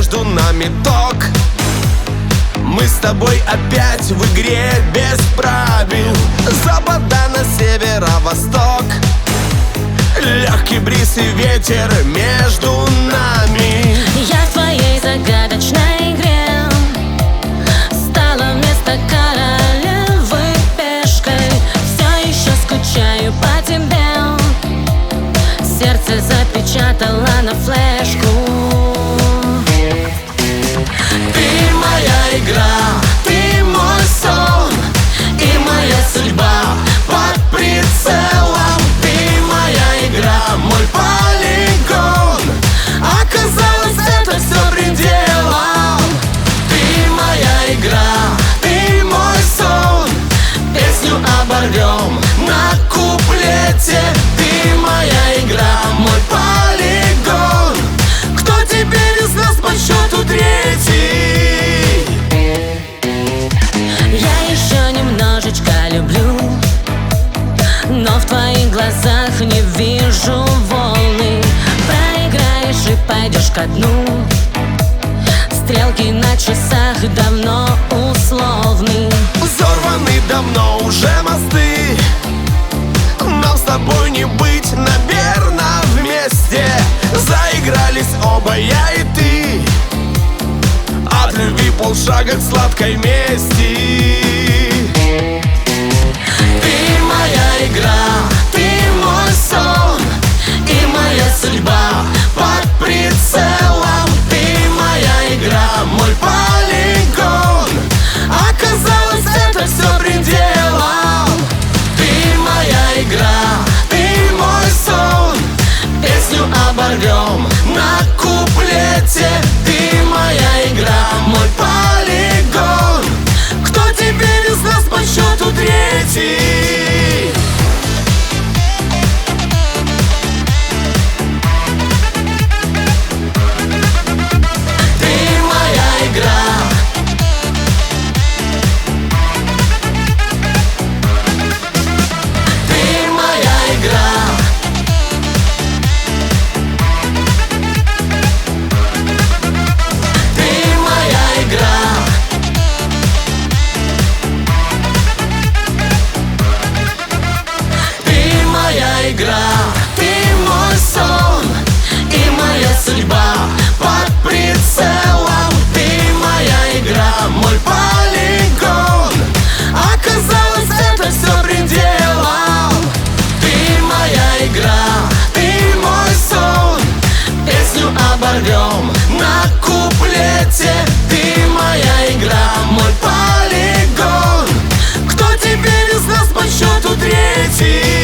между нами ток. Мы с тобой опять в игре без правил. С запада на северо-восток. Легкий бриз и ветер между нами. Я в твоей загадочной игре стала вместо королевы пешкой. Все еще скучаю по тебе. Сердце запечатала на флешку. Ты моя игра, ты мой сон и моя судьба под прицелом. Ты моя игра, мой полигон. Оказалось, это все пределом. Ты моя игра, ты мой сон. Песню оборвем на куплете. Ты моя игра, мой полигон. Кто теперь из нас по счету третий? Я еще немножечко люблю, но в твоих глазах не вижу волны. Проиграешь и пойдешь ко дну. Стрелки на часах давно условны. Взорваны давно уже мосты. Нам с тобой не быть, наверно, вместе. Заигрались оба, я и ты. От любви полшага к сладкой мести. Ты моя игра, ты мой сон и моя судьба под прицелом. Ты моя игра, мой полигон. Оказалось, это все пределом. Ты моя игра, ты мой сон. Песню оборвем на куплете. Ты моя игра, мой полигон. Кто теперь из нас по счету третий? Ты моя игра. Ты моя игра. Ты моя игра. Ты моя игра, ты мой сон и моя судьба под прицелом. Ты моя игра, мой полигон. Оказалось, это все пределом. Ты моя игра, ты мой сон. Песню оборвем на куплете. Ты моя игра, мой полигон. Кто теперь из нас по счету третий?